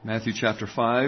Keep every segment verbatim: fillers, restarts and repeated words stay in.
Matthew chapter five.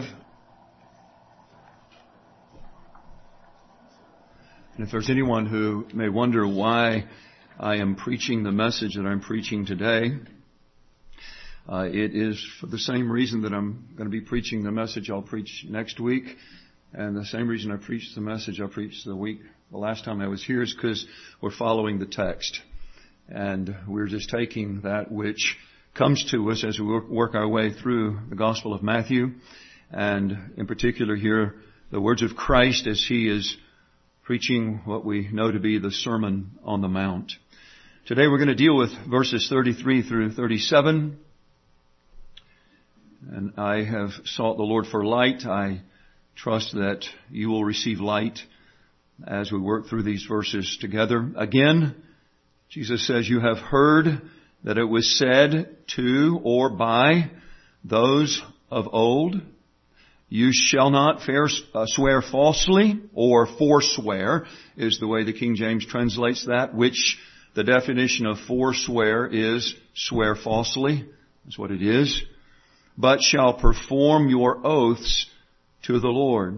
And if there's anyone who may wonder why I am preaching the message that I'm preaching today, uh, it is for the same reason that I'm going to be preaching the message I'll preach next week. And the same reason I preached the message I preached the week, the last time I was here, is because we're following the text. And we're just taking that which comes to us as we work our way through the Gospel of Matthew, and in particular here, the words of Christ as He is preaching what we know to be the Sermon on the Mount. Today we're going to deal with verses thirty-three through thirty-seven, and I have sought the Lord for light. I trust that you will receive light as we work through these verses together. Again, Jesus says, "You have heard that it was said to or by those of old, you shall not fair, uh, swear falsely," or forswear is the way the King James translates that, which the definition of forswear is swear falsely. That's what it is. "But shall perform your oaths to the Lord.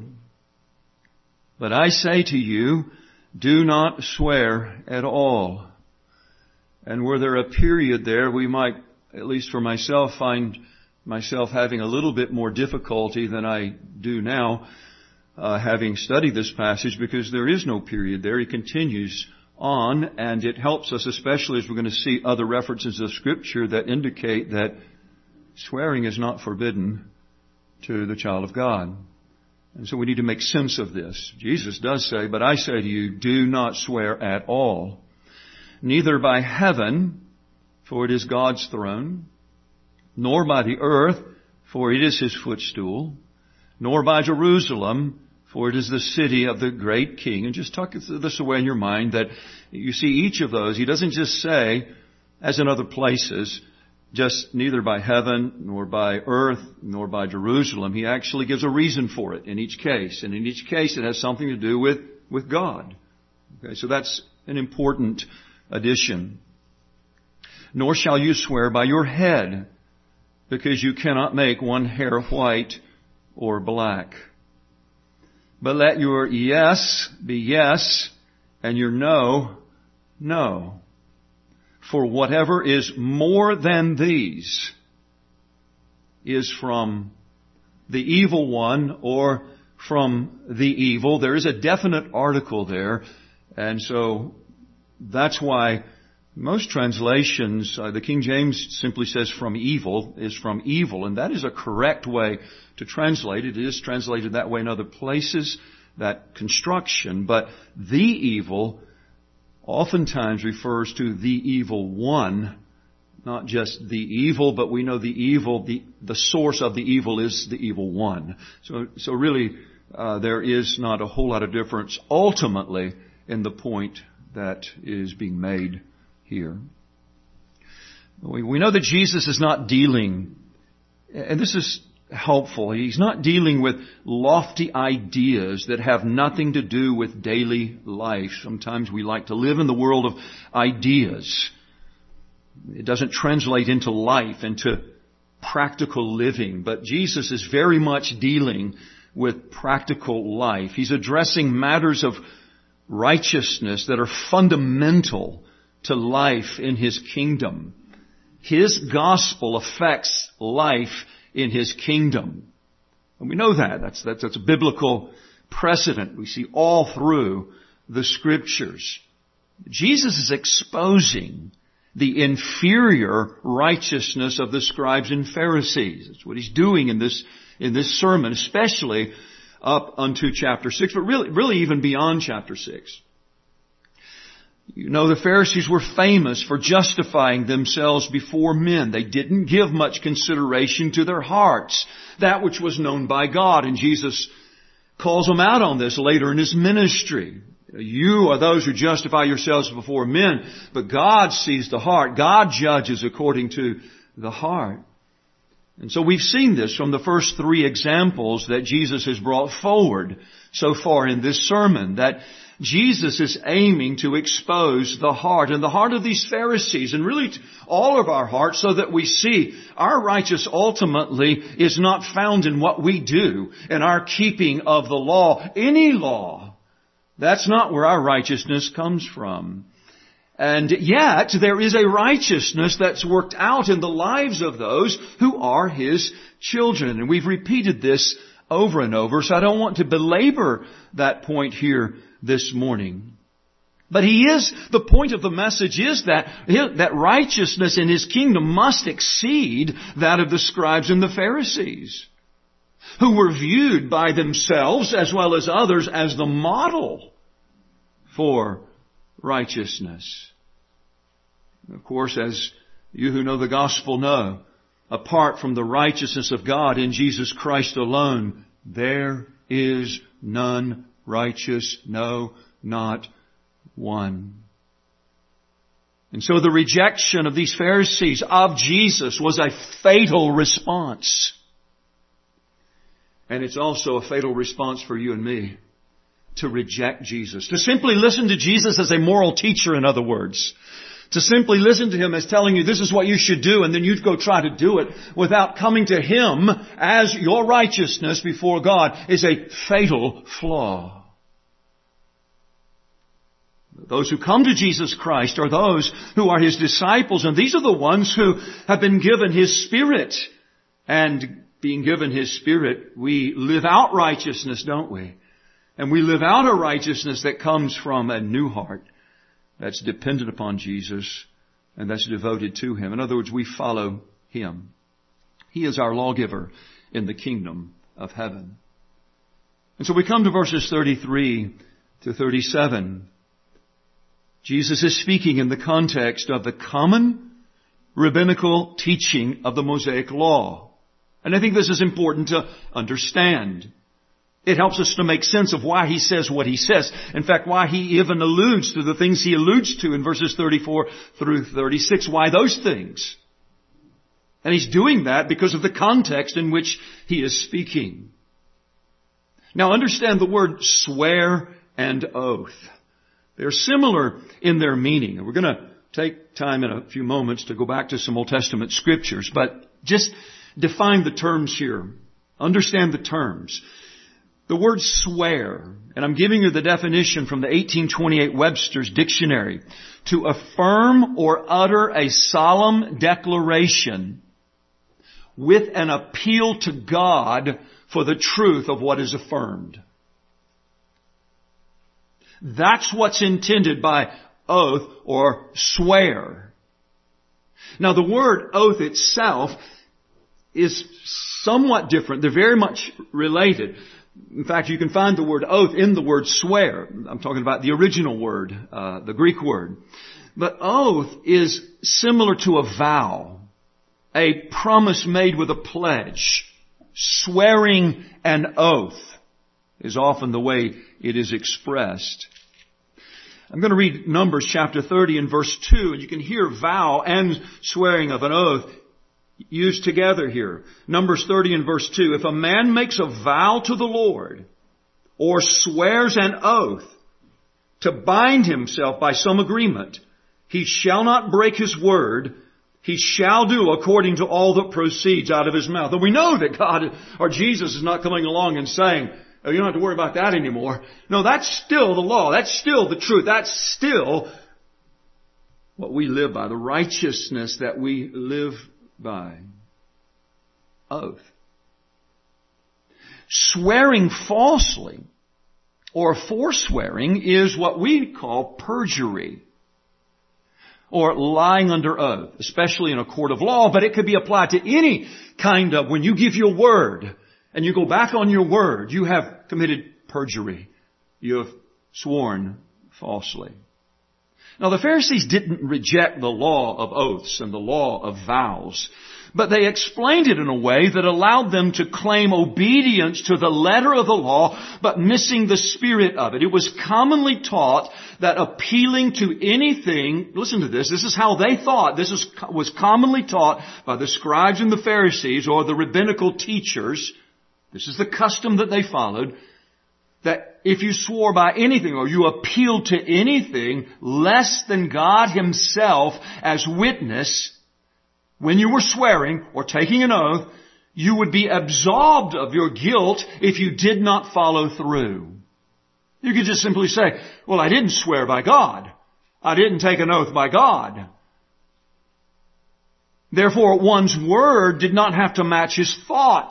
But I say to you, do not swear at all." And were there a period there, we might, at least for myself, find myself having a little bit more difficulty than I do now, uh, having studied this passage, because there is no period there. He continues on, and it helps us, especially as we're going to see other references of Scripture that indicate that swearing is not forbidden to the child of God. And so we need to make sense of this. Jesus does say, "But I say to you, do not swear at all. Neither by heaven, for it is God's throne, nor by the earth, for it is His footstool, nor by Jerusalem, for it is the city of the great King." And just tuck this away in your mind that you see each of those. He doesn't just say, as in other places, just neither by heaven, nor by earth, nor by Jerusalem. He actually gives a reason for it in each case. And in each case it has something to do with, with God. Okay, so that's an important addition. "Nor shall you swear by your head, because you cannot make one hair white or black. But let your yes be yes, and your no, no. For whatever is more than these is from the evil one," or from the evil. There is a definite article there, and so that's why most translations, uh, the King James simply says "from evil," is from evil, and that is a correct way to translate it. It is translated that way in other places, that construction, but the evil oftentimes refers to the evil one, not just the evil, but we know the evil, the, the source of the evil is the evil one. So, so really, uh, there is not a whole lot of difference ultimately in the point that is being made here. We, we know that Jesus is not dealing, and this is helpful, He's not dealing with lofty ideas that have nothing to do with daily life. Sometimes we like to live in the world of ideas. It doesn't translate into life, into practical living. But Jesus is very much dealing with practical life. He's addressing matters of righteousness that are fundamental to life in His kingdom. His gospel affects life in His kingdom. And we know that. That's, that's, that's a biblical precedent we see all through the Scriptures. Jesus is exposing the inferior righteousness of the scribes and Pharisees. That's what He's doing in this, in this sermon, especially up unto chapter six, but really, really even beyond chapter six. You know, the Pharisees were famous for justifying themselves before men. They didn't give much consideration to their hearts, that which was known by God. And Jesus calls them out on this later in His ministry. You are those who justify yourselves before men, but God sees the heart. God judges according to the heart. And so we've seen this from the first three examples that Jesus has brought forward so far in this sermon, that Jesus is aiming to expose the heart, and the heart of these Pharisees, and really all of our hearts, so that we see our righteousness ultimately is not found in what we do, in our keeping of the law, any law. That's not where our righteousness comes from. And yet, there is a righteousness that's worked out in the lives of those who are His children. And we've repeated this over and over, so I don't want to belabor that point here this morning. But he is, the point of the message is that, that righteousness in His kingdom must exceed that of the scribes and the Pharisees, who were viewed by themselves as well as others as the model for righteousness. Of course, as you who know the gospel know, apart from the righteousness of God in Jesus Christ alone, there is none righteous, no, not one. And so the rejection of these Pharisees of Jesus was a fatal response. And it's also a fatal response for you and me to reject Jesus. To simply listen to Jesus as a moral teacher, in other words. To simply listen to Him as telling you this is what you should do, and then you'd go try to do it without coming to Him as your righteousness before God is a fatal flaw. Those who come to Jesus Christ are those who are His disciples, and these are the ones who have been given His Spirit. And being given His Spirit, we live out righteousness, don't we? And we live out a righteousness that comes from a new heart that's dependent upon Jesus and that's devoted to Him. In other words, we follow Him. He is our lawgiver in the kingdom of heaven. And so we come to verses thirty-three to thirty-seven. Jesus is speaking in the context of the common rabbinical teaching of the Mosaic Law. And I think this is important to understand. It helps us to make sense of why He says what He says. In fact, why He even alludes to the things He alludes to in verses thirty-four through thirty-six. Why those things? And He's doing that because of the context in which He is speaking. Now understand the word swear and oath. They're similar in their meaning. We're going to take time in a few moments to go back to some Old Testament scriptures, but just define the terms here. Understand the terms. The word swear, and I'm giving you the definition from the eighteen twenty-eight Webster's Dictionary, to affirm or utter a solemn declaration with an appeal to God for the truth of what is affirmed. That's what's intended by oath or swear. Now the word oath itself is somewhat different. They're very much related. In fact, you can find the word oath in the word swear. I'm talking about the original word, uh, the Greek word. But oath is similar to a vow, a promise made with a pledge. Swearing an oath is often the way it is expressed. I'm going to read Numbers chapter thirty and verse two, and you can hear vow and swearing of an oath used together here. Numbers thirty and verse two. If a man makes a vow to the Lord or swears an oath to bind himself by some agreement, he shall not break his word. He shall do according to all that proceeds out of his mouth. And we know that God or Jesus is not coming along and saying, oh, you don't have to worry about that anymore. No, that's still the law. That's still the truth. That's still what we live by, the righteousness that we live by. Oath. Swearing falsely or forswearing is what we call perjury or lying under oath, especially in a court of law, but it could be applied to any kind of, when you give your word and you go back on your word, you have committed perjury. You have sworn falsely. Now the Pharisees didn't reject the law of oaths and the law of vows, but they explained it in a way that allowed them to claim obedience to the letter of the law, but missing the spirit of it. It was commonly taught that appealing to anything, listen to this, this is how they thought, this is, was commonly taught by the scribes and the Pharisees or the rabbinical teachers. This is the custom that they followed, that if you swore by anything or you appealed to anything less than God Himself as witness, when you were swearing or taking an oath, you would be absolved of your guilt if you did not follow through. You could just simply say, well, I didn't swear by God. I didn't take an oath by God. Therefore, one's word did not have to match his thought.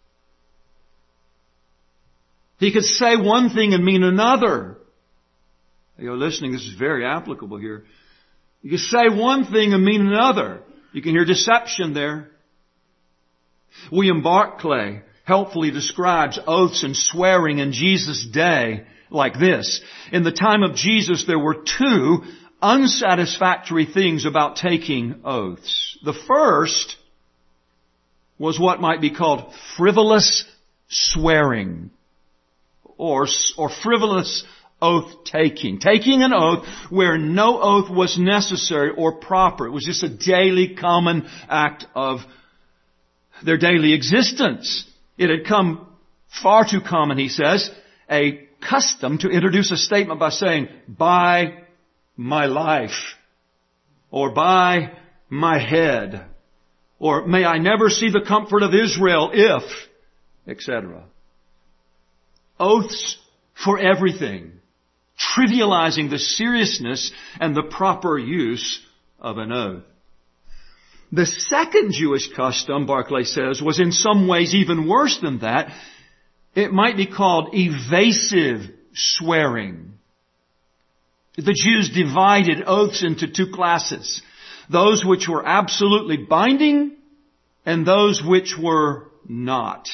He could say one thing and mean another. You're listening, this is very applicable here. You can say one thing and mean another. You can hear deception there. William Barclay helpfully describes oaths and swearing in Jesus' day like this. In the time of Jesus, there were two unsatisfactory things about taking oaths. The first was what might be called frivolous swearing or, or frivolous oath-taking. Taking an oath where no oath was necessary or proper. It was just a daily common act of their daily existence. It had come far too common, he says, a custom to introduce a statement by saying, by my life, or by my head, or may I never see the comfort of Israel if, et cetera. Oaths for everything, trivializing the seriousness and the proper use of an oath. The second Jewish custom, Barclay says, was in some ways even worse than that. It might be called evasive swearing. The Jews divided oaths into two classes. Those which were absolutely binding and those which were not.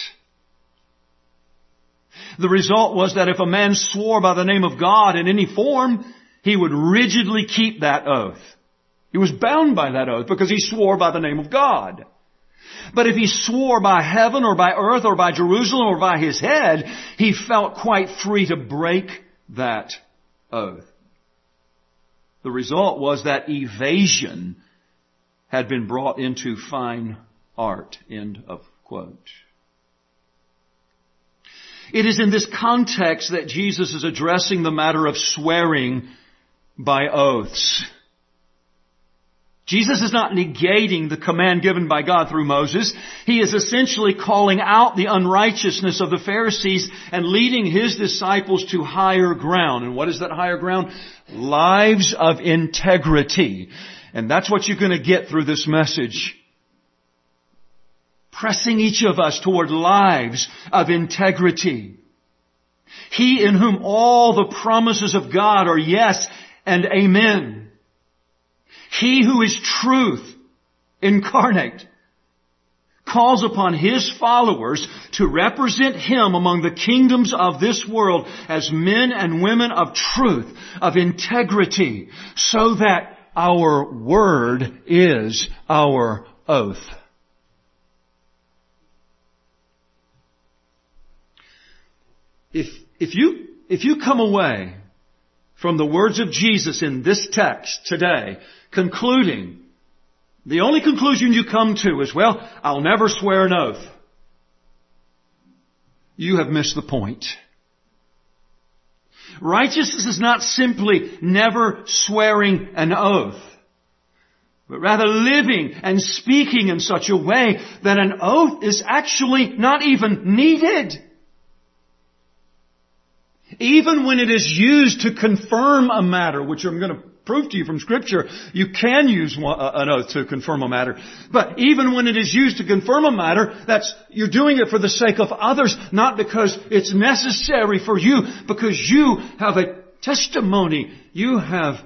The result was that if a man swore by the name of God in any form, he would rigidly keep that oath. He was bound by that oath because he swore by the name of God. But if he swore by heaven or by earth or by Jerusalem or by his head, he felt quite free to break that oath. The result was that evasion had been brought into fine art. End of quote. It is in this context that Jesus is addressing the matter of swearing by oaths. Jesus is not negating the command given by God through Moses. He is essentially calling out the unrighteousness of the Pharisees and leading His disciples to higher ground. And what is that higher ground? Lives of integrity. And that's what you're going to get through this message. Pressing each of us toward lives of integrity. He in whom all the promises of God are yes and amen. He who is truth incarnate calls upon His followers to represent Him among the kingdoms of this world as men and women of truth, of integrity, so that our word is our oath. If, if you, if you come away from the words of Jesus in this text today, concluding, the only conclusion you come to is, well, I'll never swear an oath, you have missed the point. Righteousness is not simply never swearing an oath, but rather living and speaking in such a way that an oath is actually not even needed. Even when it is used to confirm a matter, which I'm going to prove to you from Scripture, you can use an oath to confirm a matter. But even when it is used to confirm a matter, that's, you're doing it for the sake of others, not because it's necessary for you, because you have a testimony. You have,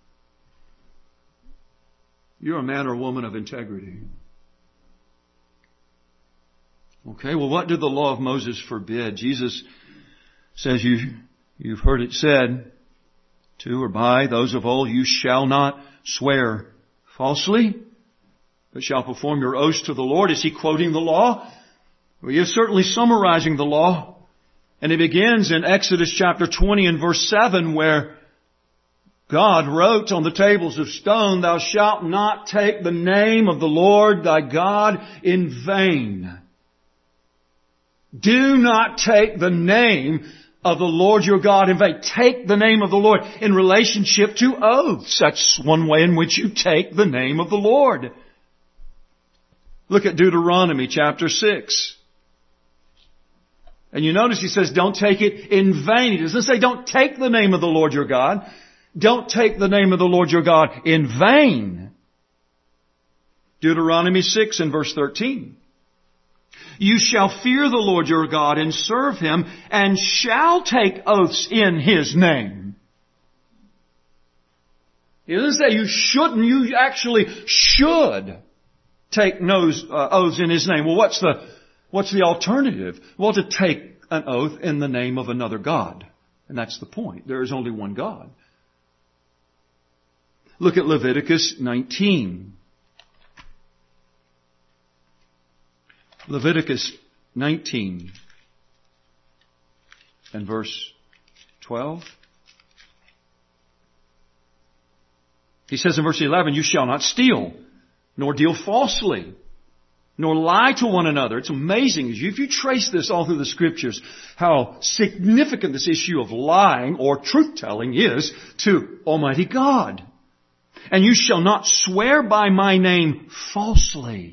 you're a man or woman of integrity. Okay, well, what did the law of Moses forbid? Jesus says, you, you've heard it said, to or by those of old, you shall not swear falsely, but shall perform your oaths to the Lord. Is he quoting the law? Well, he is certainly summarizing the law. And it begins in Exodus chapter twenty and verse seven, where God wrote on the tables of stone, thou shalt not take the name of the Lord thy God in vain. Do not take the name of the Lord your God in vain. Take the name of the Lord in relationship to oaths. That's one way in which you take the name of the Lord. Look at Deuteronomy chapter six. And you notice he says, don't take it in vain. He doesn't say, don't take the name of the Lord your God. Don't take the name of the Lord your God in vain. Deuteronomy six and verse thirteen. You shall fear the Lord your God and serve Him, and shall take oaths in His name. He doesn't say you shouldn't, you actually should take oaths, uh, oaths in His name. Well, what's the, what's the alternative? Well, to take an oath in the name of another God. And that's the point. There is only one God. Look at Leviticus nineteen. Leviticus nineteen and verse twelve. He says in verse eleven, you shall not steal, nor deal falsely, nor lie to one another. It's amazing. If you trace this all through the Scriptures, how significant this issue of lying or truth-telling is to Almighty God. And you shall not swear by my name falsely,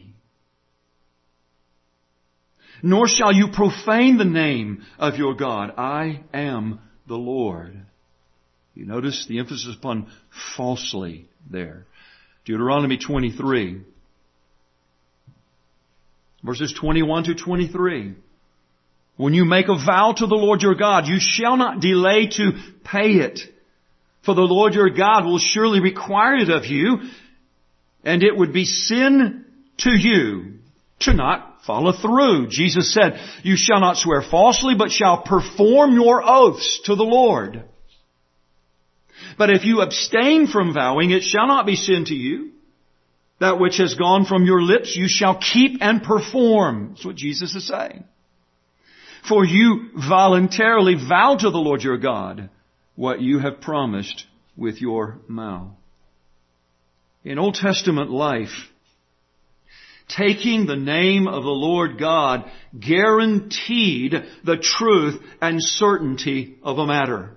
nor shall you profane the name of your God. I am the Lord. You notice the emphasis upon falsely there. Deuteronomy twenty-three, verses twenty-one to twenty-three. When you make a vow to the Lord your God, you shall not delay to pay it. For the Lord your God will surely require it of you, and it would be sin to you to not follow through. Jesus said, you shall not swear falsely, but shall perform your oaths to the Lord. But if you abstain from vowing, it shall not be sin to you. That which has gone from your lips, you shall keep and perform. That's what Jesus is saying. For you voluntarily vow to the Lord your God what you have promised with your mouth. In Old Testament life, taking the name of the Lord God guaranteed the truth and certainty of a matter.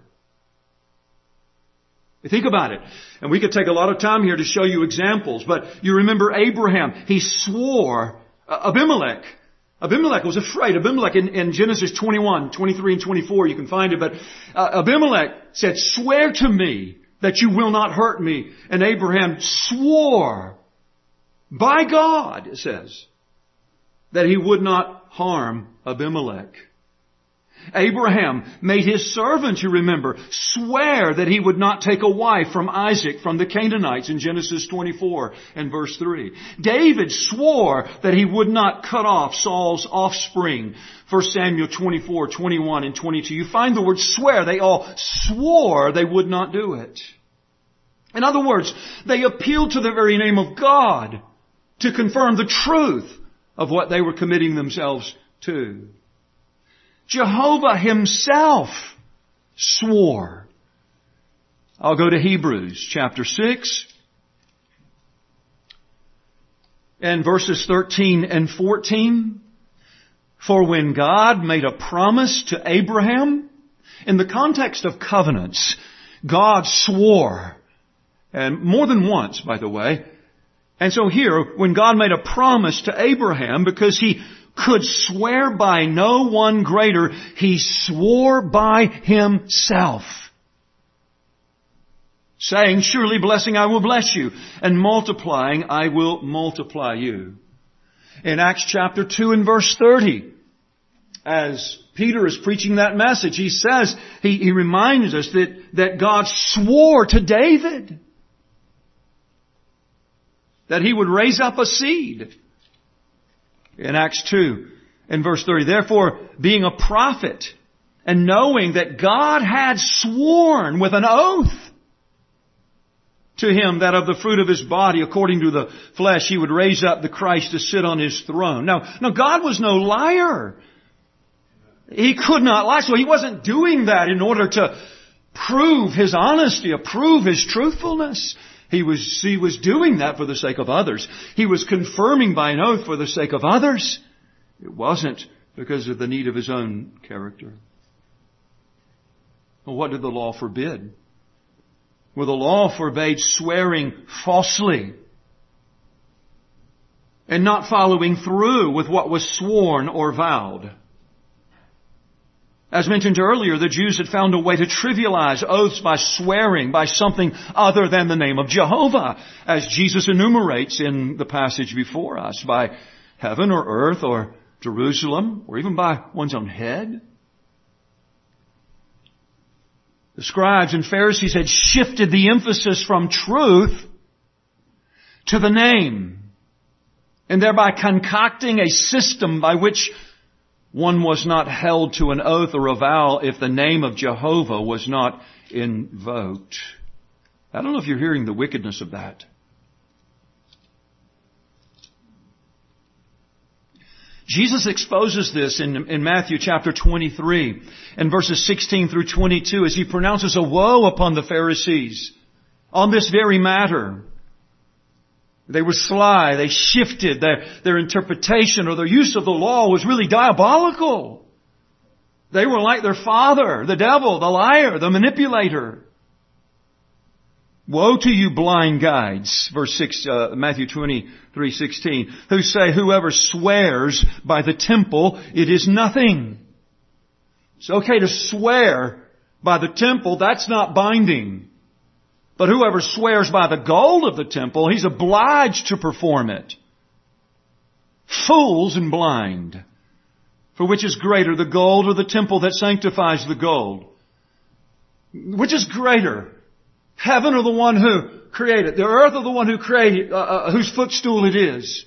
You think about it. And we could take a lot of time here to show you examples, but you remember Abraham. He swore, uh, Abimelech. Abimelech was afraid. Abimelech in, in Genesis twenty-one, twenty-three and twenty-four, you can find it, but uh, Abimelech said, swear to me that you will not hurt me. And Abraham swore by God, it says, that he would not harm Abimelech. Abraham made his servant, you remember, swear that he would not take a wife from Isaac from the Canaanites in Genesis twenty-four and verse three. David swore that he would not cut off Saul's offspring. First Samuel twenty-four, twenty-one and twenty-two. You find the word swear. They all swore they would not do it. In other words, they appealed to the very name of God to confirm the truth of what they were committing themselves to. Jehovah Himself swore. I'll go to Hebrews chapter six and verses thirteen and fourteen. For when God made a promise to Abraham, in the context of covenants, God swore, and more than once, by the way. And so here, when God made a promise to Abraham, because He could swear by no one greater, He swore by Himself, saying, surely blessing I will bless you, and multiplying I will multiply you. In Acts chapter two and verse thirty, as Peter is preaching that message, he says, he, he reminds us that, that God swore to David that He would raise up a seed. In Acts two and verse thirty, therefore, being a prophet and knowing that God had sworn with an oath to him that of the fruit of his body, according to the flesh, He would raise up the Christ to sit on His throne. Now, now God was no liar. He could not lie, so He wasn't doing that in order to prove His honesty, or prove His truthfulness. He was, he was doing that for the sake of others. He was confirming by an oath for the sake of others. It wasn't because of the need of His own character. Well, what did the law forbid? Well, the law forbade swearing falsely and not following through with what was sworn or vowed. As mentioned earlier, the Jews had found a way to trivialize oaths by swearing by something other than the name of Jehovah, as Jesus enumerates in the passage before us, by heaven or earth or Jerusalem, or even by one's own head. The scribes and Pharisees had shifted the emphasis from truth to the name, and thereby concocting a system by which one was not held to an oath or a vow if the name of Jehovah was not invoked. I don't know if you're hearing the wickedness of that. Jesus exposes this in, in Matthew chapter twenty-three and verses sixteen through twenty-two as He pronounces a woe upon the Pharisees on this very matter. They were sly. They shifted. Their, their interpretation or their use of the law was really diabolical. They were like their father, the devil, the liar, the manipulator. Woe to you blind guides, verse six, uh, Matthew twenty-three sixteen, who say, whoever swears by the temple, it is nothing. It's okay to swear by the temple, that's not binding. But whoever swears by the gold of the temple, he's obliged to perform it. Fools and blind. For which is greater, the gold or the temple that sanctifies the gold? Which is greater? Heaven or the one who created? The earth or the one who created, uh, uh, whose footstool it is?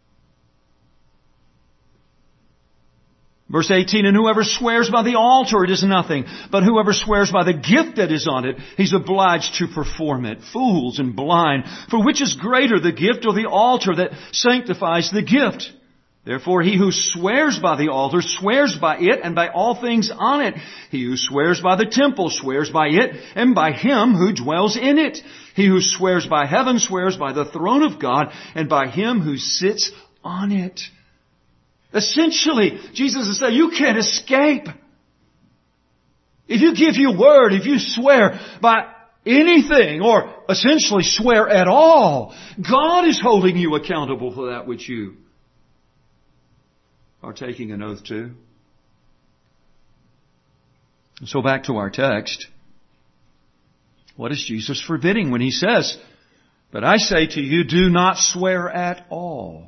Verse eighteen, and whoever swears by the altar, it is nothing. But whoever swears by the gift that is on it, he's obliged to perform it. Fools and blind. For which is greater, the gift or the altar that sanctifies the gift? Therefore he who swears by the altar swears by it and by all things on it. He who swears by the temple swears by it and by Him who dwells in it. He who swears by heaven swears by the throne of God and by Him who sits on it. Essentially, Jesus is saying, you can't escape. If you give your word, if you swear by anything, or essentially swear at all, God is holding you accountable for that which you are taking an oath to. So back to our text. What is Jesus forbidding when He says, but I say to you, do not swear at all?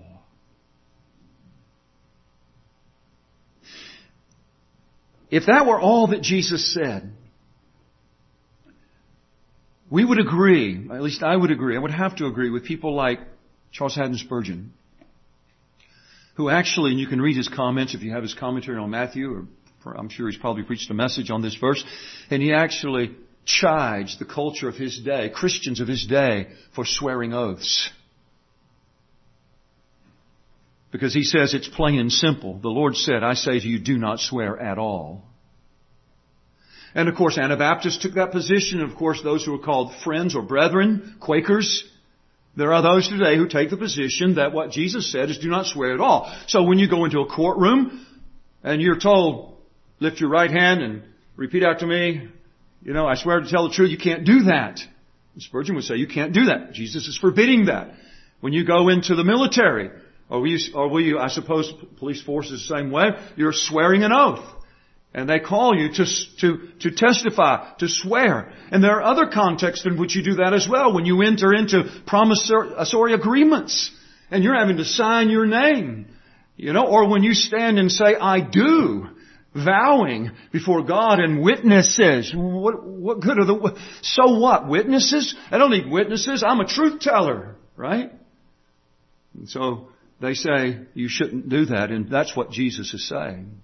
If that were all that Jesus said, we would agree, at least I would agree, I would have to agree with people like Charles Haddon Spurgeon, who actually, and you can read his comments if you have his commentary on Matthew, or I'm sure he's probably preached a message on this verse, and he actually chides the culture of his day, Christians of his day, for swearing oaths. Because he says it's plain and simple. The Lord said, I say to you, do not swear at all. And of course, Anabaptists took that position. Of course, those who are called friends or brethren, Quakers, there are those today who take the position that what Jesus said is do not swear at all. So when you go into a courtroom and you're told, lift your right hand and repeat after me, you know, I swear to tell the truth, you can't do that. And Spurgeon would say, you can't do that. Jesus is forbidding that. When you go into the military, Or will, you, or will you, I suppose, police forces the same way, you're swearing an oath. And they call you to, to, to testify, to swear. And there are other contexts in which you do that as well. When you enter into promissory agreements and you're having to sign your name, you know, or when you stand and say, I do, vowing before God and witnesses. What, what good are the, so what? Witnesses? I don't need witnesses. I'm a truth teller, right? And so, they say you shouldn't do that, and that's what Jesus is saying.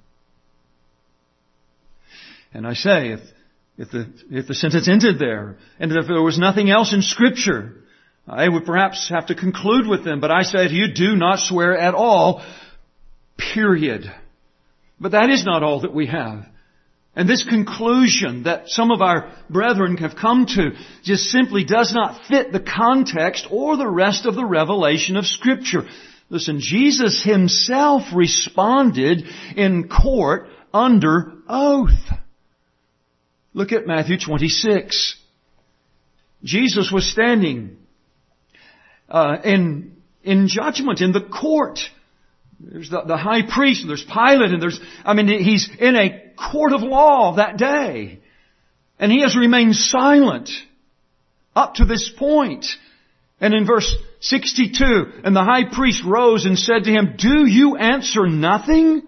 And I say, if, if the, if the sentence ended there, and if there was nothing else in Scripture, I would perhaps have to conclude with them, but I say to you, do not swear at all, period. But that is not all that we have. And this conclusion that some of our brethren have come to just simply does not fit the context or the rest of the revelation of Scripture. Listen, Jesus Himself responded in court under oath. Look at Matthew twenty-six. Jesus was standing uh, in in judgment in the court. There's the, the high priest, and there's Pilate, and there's, I mean, he's in a court of law that day. And he has remained silent up to this point. And in verse sixty-two, and the high priest rose and said to him, "Do you answer nothing?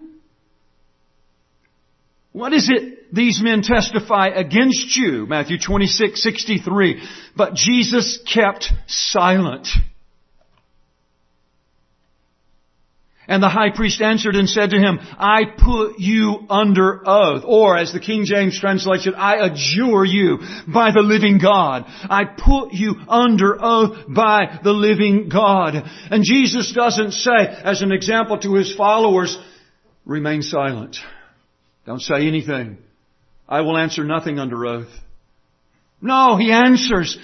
What is it these men testify against you?" Matthew twenty-six, sixty-three. But Jesus kept silent. And the high priest answered and said to him, "I put you under oath." Or, as the King James translates it, "I adjure you by the living God." I put you under oath by the living God. And Jesus doesn't say, as an example to His followers, remain silent. Don't say anything. I will answer nothing under oath. No, He answers.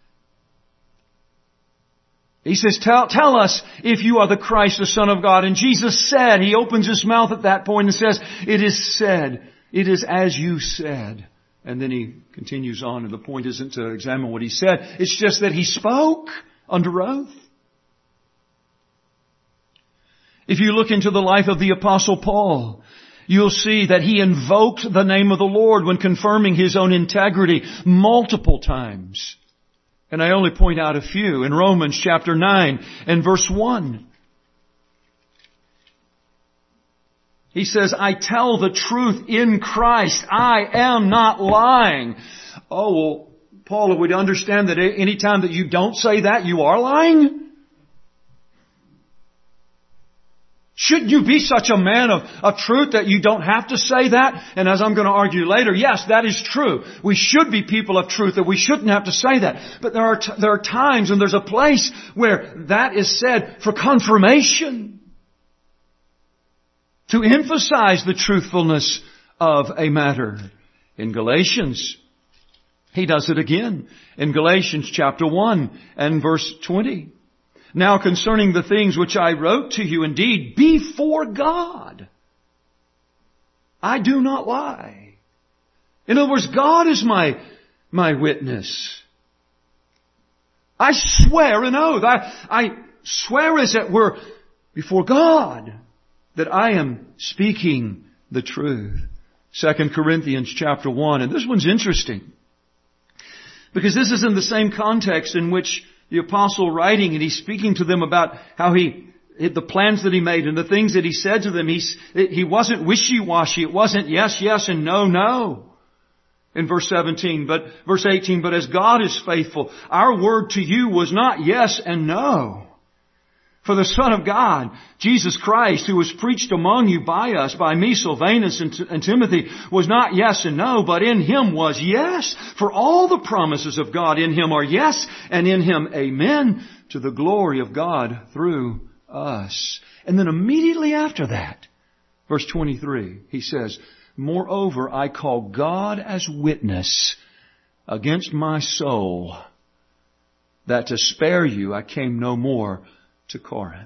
He says, tell, tell us if you are the Christ, the Son of God. And Jesus said, He opens His mouth at that point and says, "It is said, it is as you said." And then He continues on, and the point isn't to examine what He said. It's just that He spoke under oath. If you look into the life of the Apostle Paul, you'll see that he invoked the name of the Lord when confirming his own integrity multiple times. And I only point out a few. In Romans chapter nine and verse one. He says, "I tell the truth in Christ. I am not lying." Oh, well, Paul, would you understand that any time that you don't say that, you are lying? Shouldn't you be such a man of, of truth that you don't have to say that? And as I'm going to argue later, yes, that is true. We should be people of truth, that we shouldn't have to say that. But there are, t- there are times and there's a place where that is said for confirmation. To emphasize the truthfulness of a matter. In Galatians, he does it again. In Galatians chapter one and verse twenty. "Now concerning the things which I wrote to you, indeed, before God, I do not lie." In other words, God is my, my witness. I swear an oath. I, I swear as it were before God that I am speaking the truth. Second Corinthians chapter one. And this one's interesting. Because this is in the same context in which the apostle writing, and he's speaking to them about how he, the plans that he made and the things that he said to them. He's, he wasn't wishy-washy. It wasn't yes, yes and no, no. In verse seventeen, but verse eighteen, "But as God is faithful, our word to you was not yes and no. For the Son of God, Jesus Christ, who was preached among you by us, by me, Silvanus and, and Timothy, was not yes and no, but in Him was yes. For all the promises of God in Him are yes, and in Him amen, to the glory of God through us." And then immediately after that, verse twenty-three, he says, "Moreover, I call God as witness against my soul, that to spare you I came no more to Corinth."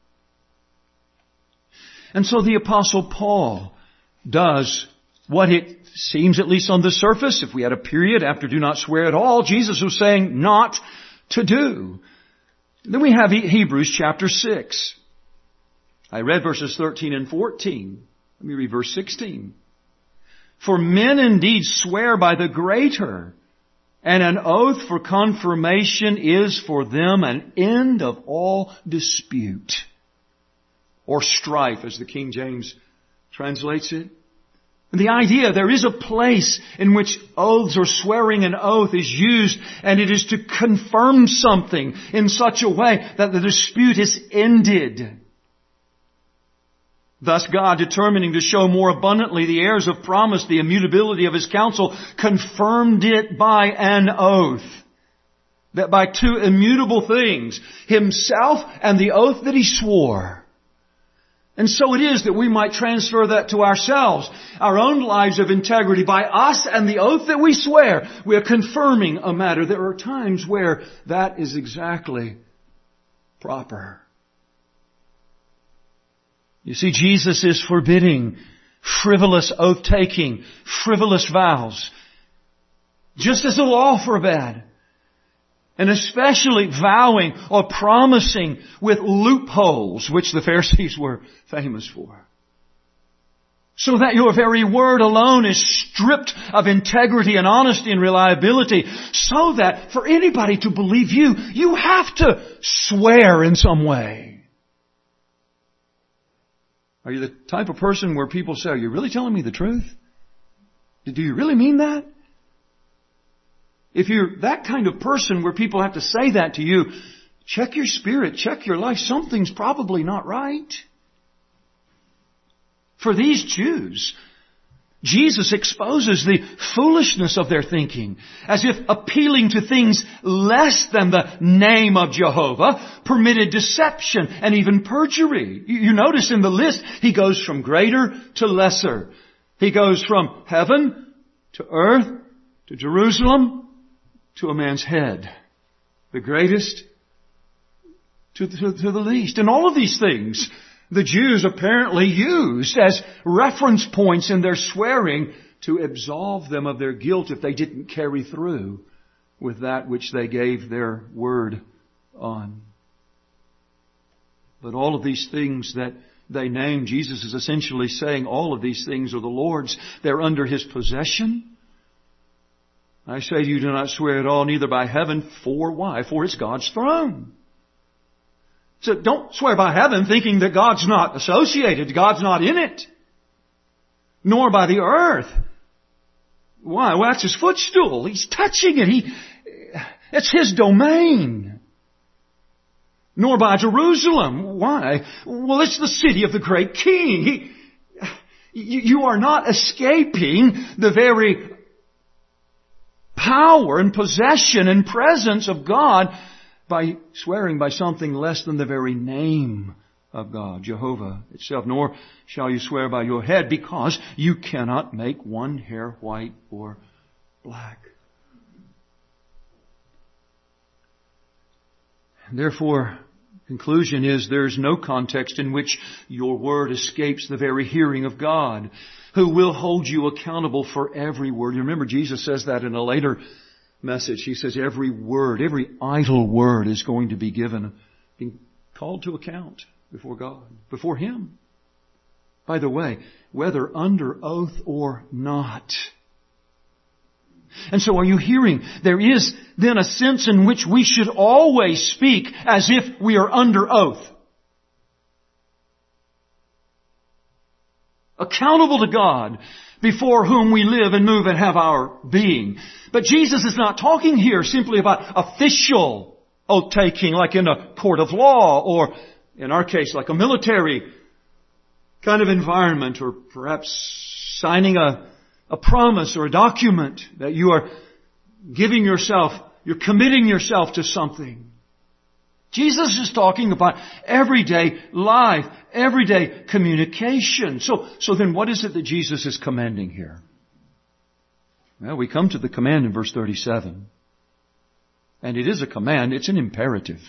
And so the Apostle Paul does what it seems, at least on the surface, if we had a period after "do not swear" at all, Jesus was saying not to do. Then we have Hebrews chapter six. I read verses thirteen and fourteen. Let me read verse sixteen. "For men indeed swear by the greater, and an oath for confirmation is for them an end of all dispute." Or strife, as the King James translates it. And the idea, there is a place in which oaths or swearing an oath is used, and it is to confirm something in such a way that the dispute is ended. Thus God, determining to show more abundantly the heirs of promise the immutability of His counsel, confirmed it by an oath. That by two immutable things, Himself and the oath that He swore. And so it is that we might transfer that to ourselves, our own lives of integrity. By us and the oath that we swear, we are confirming a matter. There are times where that is exactly proper. You see, Jesus is forbidding frivolous oath-taking, frivolous vows. just as the law forbade. And especially vowing or promising with loopholes, which the Pharisees were famous for. So that your very word alone is stripped of integrity and honesty and reliability. So that for anybody to believe you, you have to swear in some way. Are you the type of person where people say, are you really telling me the truth? Do you really mean that? If you're that kind of person where people have to say that to you, check your spirit, check your life. Something's probably not right. For these Jews, Jesus exposes the foolishness of their thinking, as if appealing to things less than the name of Jehovah permitted deception and even perjury. You notice in the list, He goes from greater to lesser. He goes from heaven to earth to Jerusalem to a man's head. The greatest to the, to the least. And all of these things the Jews apparently used as reference points in their swearing to absolve them of their guilt if they didn't carry through with that which they gave their word on. But all of these things that they name, Jesus is essentially saying all of these things are the Lord's. They're under His possession. I say to you, do not swear at all, neither by heaven, for why? For it's God's throne. So don't swear by heaven thinking that God's not associated, God's not in it. Nor by the earth. Why? Well, that's His footstool. He's touching it. He, it's His domain. Nor by Jerusalem. Why? Well, it's the city of the great King. He, you are not escaping the very power and possession and presence of God by swearing by something less than the very name of God, Jehovah itself. Nor shall you swear by your head, because you cannot make one hair white or black. Therefore, conclusion is there is no context in which your word escapes the very hearing of God, who will hold you accountable for every word. You remember Jesus says that in a later message. He says every word, every idle word is going to be given, being called to account before God, before Him. By the way, whether under oath or not. And so are you hearing? There is then a sense in which we should always speak as if we are under oath. Accountable to God, before whom we live and move and have our being. But Jesus is not talking here simply about official oath-taking like in a court of law, or in our case like a military kind of environment, or perhaps signing a, a promise or a document that you are giving yourself, you're committing yourself to something. Jesus is talking about everyday life, everyday communication. So, so then what is it that Jesus is commanding here? Well, we come to the command in verse thirty-seven. And it is a command, it's an imperative.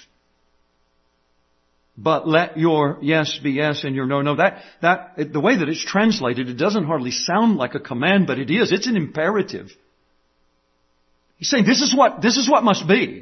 But let your yes be yes and your no, no. That, that, the way that it's translated, it doesn't hardly sound like a command, but it is. It's an imperative. He's saying this is what, this is what must be.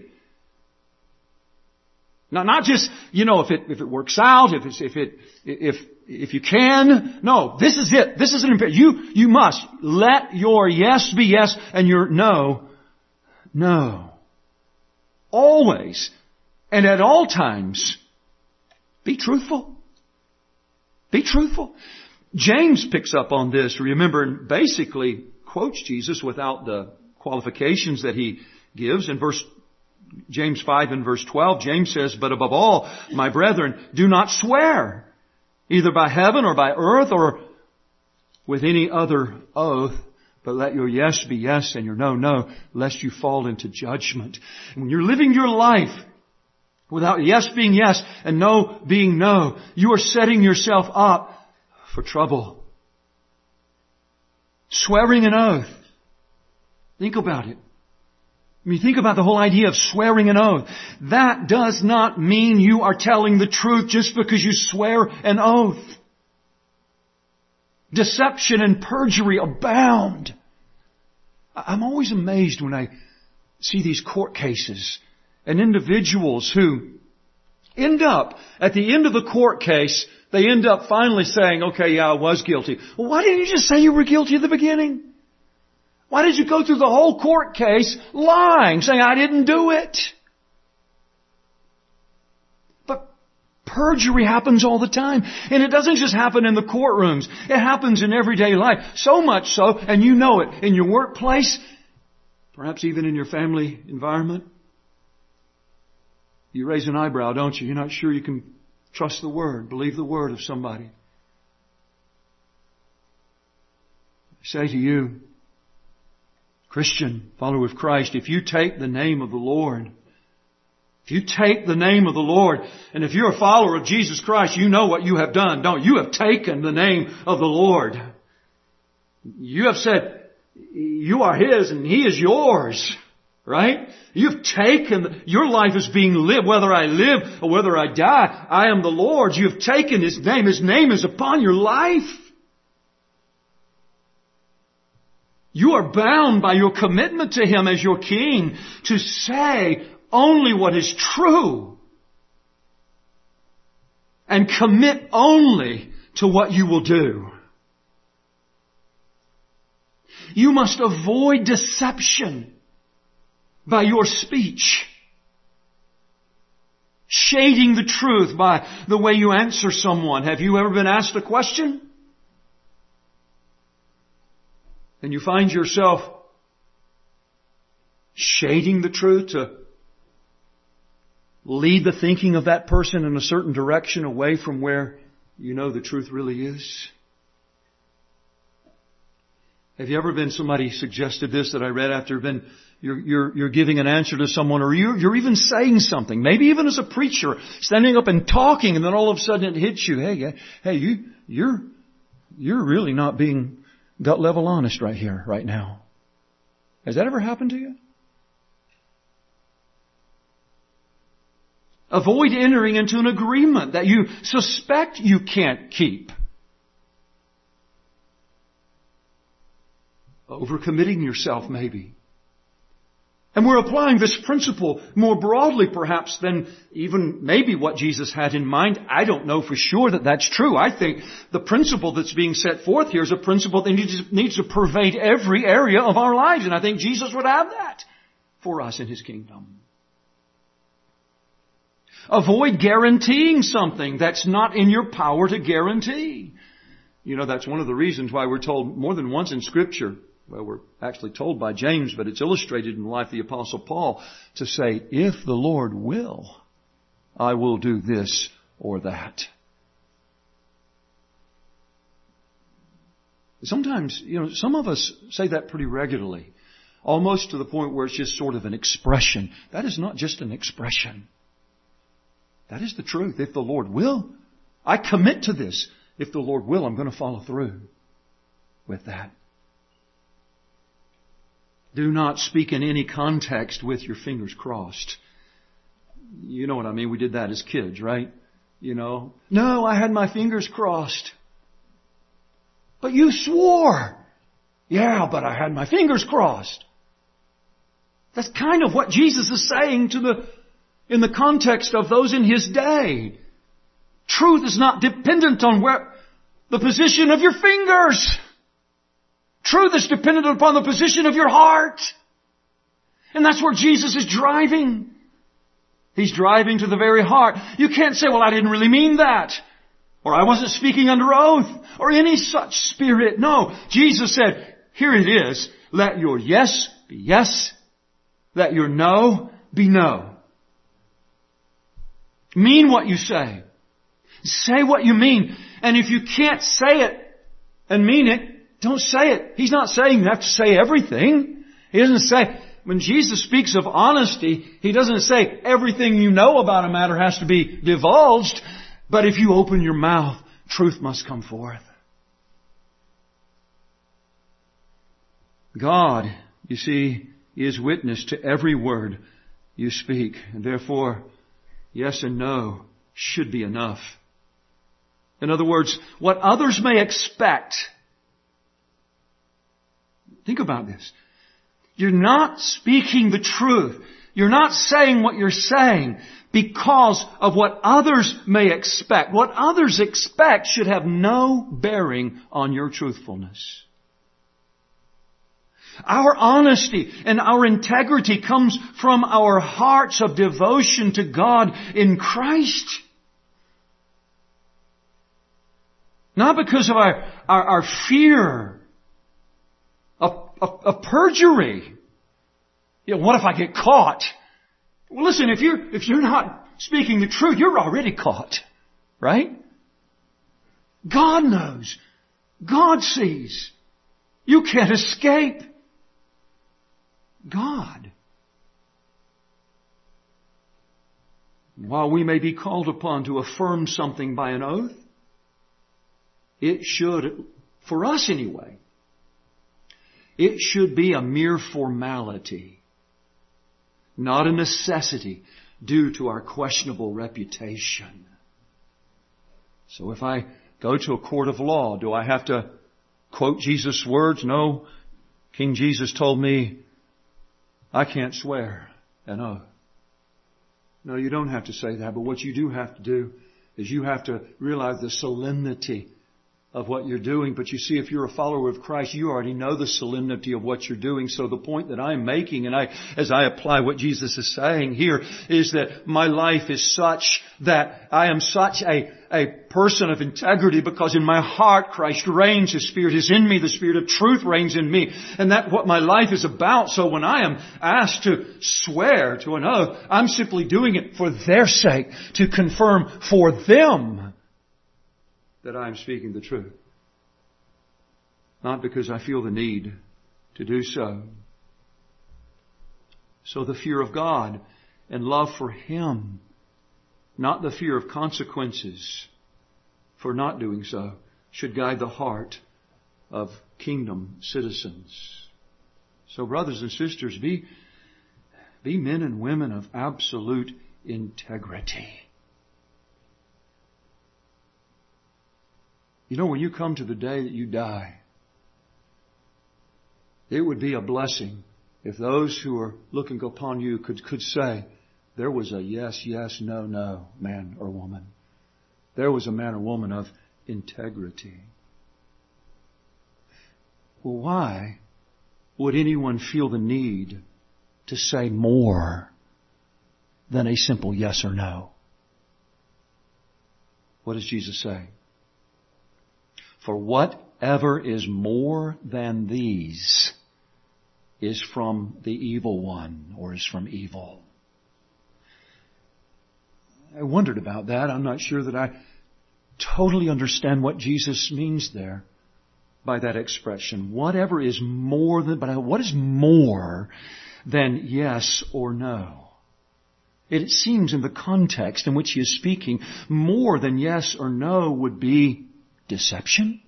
Not, not just, you know, if it, if it works out, if it's, if it, if, if you can. No, this is it. This is an imperative. You, you must let your yes be yes and your no, no. Always and at all times, be truthful. Be truthful. James picks up on this, remember, and basically quotes Jesus without the qualifications that he gives. In verse James five and verse twelve, James says, but above all, my brethren, do not swear, either by heaven or by earth or with any other oath, but let your yes be yes and your no, no, lest you fall into judgment. And when you're living your life without yes being yes and no being no, you are setting yourself up for trouble. Swearing an oath. Think about it. I mean, think about the whole idea of swearing an oath. That does not mean you are telling the truth just because you swear an oath. Deception and perjury abound. I'm always amazed when I see these court cases and individuals who end up, at the end of the court case, they end up finally saying, okay, yeah, I was guilty. Well, why didn't you just say you were guilty at the beginning? Why did you go through the whole court case lying, saying I didn't do it? But perjury happens all the time. And it doesn't just happen in the courtrooms. It happens in everyday life. So much so, and you know it, in your workplace, perhaps even in your family environment. You raise an eyebrow, don't you? You're not sure you can trust the word, believe the word of somebody. I say to you, Christian, follower of Christ, if you take the name of the Lord, if you take the name of the Lord, and if you're a follower of Jesus Christ, you know what you have done, don't you? You have taken the name of the Lord. You have said, you are His and He is yours. Right? You've taken, your life is being lived, whether I live or whether I die, I am the Lord's. You've taken His name. His name is upon your life. You are bound by your commitment to Him as your King to say only what is true and commit only to what you will do. You must avoid deception by your speech, shading the truth by the way you answer someone. Have you ever been asked a question and you find yourself shading the truth to lead the thinking of that person in a certain direction away from where you know the truth really is? Have you ever been, somebody suggested this that I read after, been You're, you're, you're giving an answer to someone, or you're, you're even saying something, maybe even as a preacher, standing up and talking, and then all of a sudden it hits you. Hey, hey, you, you're, you're really not being gut level honest right here, right now. Has that ever happened to you? Avoid entering into an agreement that you suspect you can't keep. Overcommitting yourself, maybe. And we're applying this principle more broadly, perhaps, than even maybe what Jesus had in mind. I don't know for sure that that's true. I think the principle that's being set forth here is a principle that needs, needs to pervade every area of our lives. And I think Jesus would have that for us in His kingdom. Avoid guaranteeing something that's not in your power to guarantee. You know, that's one of the reasons why we're told more than once in Scripture, well, we're actually told by James, but it's illustrated in the life of the Apostle Paul, to say, if the Lord will, I will do this or that. Sometimes, you know, some of us say that pretty regularly, almost to the point where it's just sort of an expression. That is not just an expression. That is the truth. If the Lord will, I commit to this. If the Lord will, I'm going to follow through with that. Do not speak in any context with your fingers crossed. You know what I mean? We did that as kids, right? You know, no, I had my fingers crossed. But you swore. Yeah, but I had my fingers crossed. That's kind of what Jesus is saying to the, in the context of those in His day. Truth is not dependent on where, the position of your fingers. Truth is dependent upon the position of your heart. And that's where Jesus is driving. He's driving to the very heart. You can't say, well, I didn't really mean that. Or I wasn't speaking under oath. Or any such spirit. No. Jesus said, here it is. Let your yes be yes. Let your no be no. Mean what you say. Say what you mean. And if you can't say it and mean it, don't say it. He's not saying you have to say everything. He doesn't say, when Jesus speaks of honesty, He doesn't say everything you know about a matter has to be divulged. But if you open your mouth, truth must come forth. God, you see, is witness to every word you speak. And therefore, yes and no should be enough. In other words, what others may expect. Think about this. You're not speaking the truth. You're not saying what you're saying because of what others may expect. What others expect should have no bearing on your truthfulness. Our honesty and our integrity comes from our hearts of devotion to God in Christ. Not because of our, our, our fear of, of, of perjury. You know, what if I get caught? Well, listen, if you're, if you're not speaking the truth, you're already caught. Right? God knows. God sees. You can't escape God. While we may be called upon to affirm something by an oath, it should, for us anyway, it should be a mere formality, not a necessity due to our questionable reputation. So if I go to a court of law, do I have to quote Jesus' words? No. King Jesus told me, I can't swear an oath. No, you don't have to say that, but what you do have to do is you have to realize the solemnity of what you're doing. But you see, if you're a follower of Christ, you already know the solemnity of what you're doing. So the point that I'm making, and I, as I apply what Jesus is saying here, is that my life is such that I am such a, a person of integrity because in my heart Christ reigns. His Spirit is in me. The Spirit of truth reigns in me. And that's what my life is about. So when I am asked to swear to an oath, I'm simply doing it for their sake, to confirm for them that I am speaking the truth. Not because I feel the need to do so. So the fear of God and love for Him, not the fear of consequences for not doing so, should guide the heart of kingdom citizens. So brothers and sisters, be, be men and women of absolute integrity. You know, when you come to the day that you die, it would be a blessing if those who are looking upon you could, could say, there was a yes, yes, no, no man or woman. There was a man or woman of integrity. Well, why would anyone feel the need to say more than a simple yes or no? What does Jesus say? For whatever is more than these is from the evil one, or is from evil. I wondered about that. I'm not sure that I totally understand what Jesus means there by that expression. Whatever is more than, but what is more than yes or no? It seems in the context in which he is speaking, more than yes or no would be deception?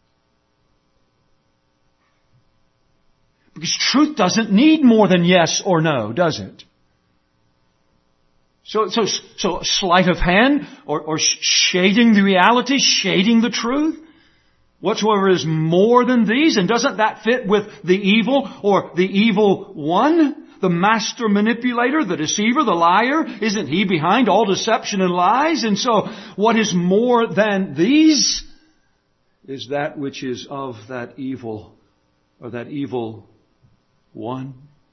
Because truth doesn't need more than yes or no, does it? So, so, so sleight of hand or, or shading the reality, shading the truth? Whatsoever is more than these, and doesn't that fit with the evil or the evil one? The master manipulator, the deceiver, the liar, isn't he behind all deception and lies? And so, what is more than these is that which is of that evil, or that evil one.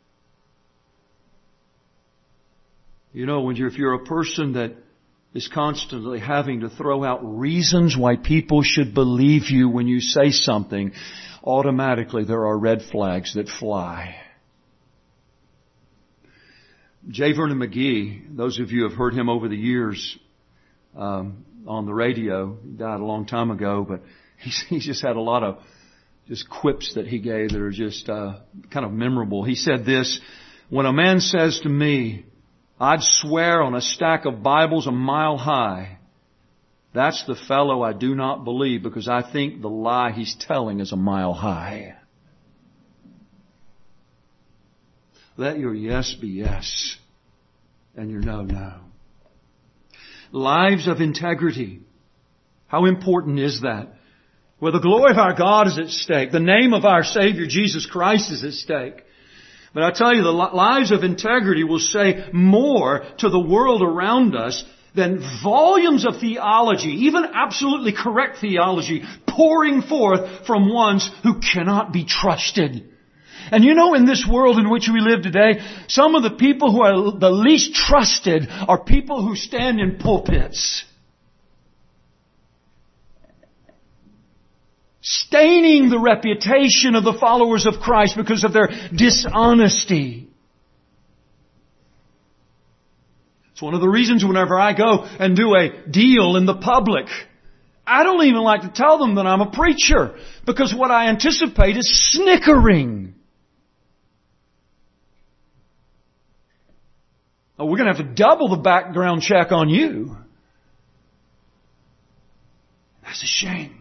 You know, when you're, if you're a person that is constantly having to throw out reasons why people should believe you when you say something, automatically there are red flags that fly. J. Vernon McGee, those of you who have heard him over the years um, on the radio, he died a long time ago, but he's, he's just had a lot of just quips that he gave that are just uh, kind of memorable. He said this, when a man says to me, I'd swear on a stack of Bibles a mile high, that's the fellow I do not believe, because I think the lie he's telling is a mile high. Let your yes be yes, and your no, no. Lives of integrity. How important is that? Where the glory of our God is at stake, the name of our Savior Jesus Christ is at stake, But I tell you, the lives of integrity will say more to the world around us than volumes of theology, even absolutely correct theology, pouring forth from ones who cannot be trusted. And you know, in this world in which we live today, some of the people who are the least trusted are people who stand in pulpits, staining the reputation of the followers of Christ because of their dishonesty. It's one of the reasons whenever I go and do a deal in the public, I don't even like to tell them that I'm a preacher, because what I anticipate is snickering. Oh, we're going to have to double the background check on you. That's a shame.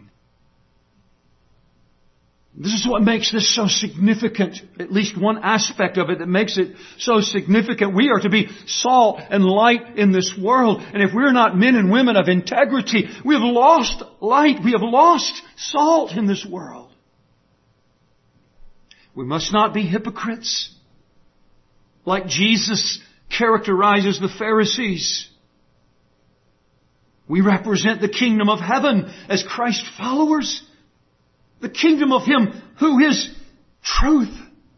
This is what makes this so significant. At least one aspect of it that makes it so significant. We are to be salt and light in this world. And if we're not men and women of integrity, we have lost light. We have lost salt in this world. We must not be hypocrites, like Jesus characterizes the Pharisees. We represent the kingdom of heaven as Christ followers. The kingdom of Him who is truth,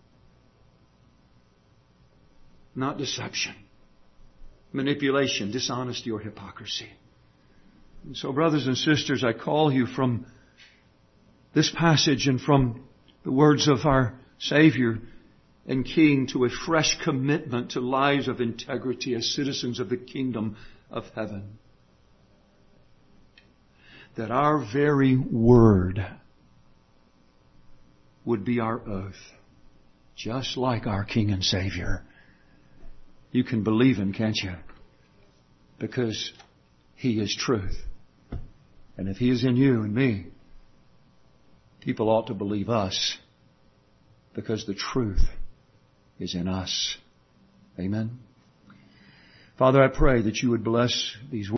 not deception, manipulation, dishonesty, or hypocrisy. And so, brothers and sisters, I call you from this passage and from the words of our Savior and King to a fresh commitment to lives of integrity as citizens of the kingdom of heaven. That our very word would be our oath, just like our King and Savior. You can believe Him, can't you? Because He is truth. And if He is in you and me, people ought to believe us, because the truth is in us. Amen. Father, I pray that You would bless these words.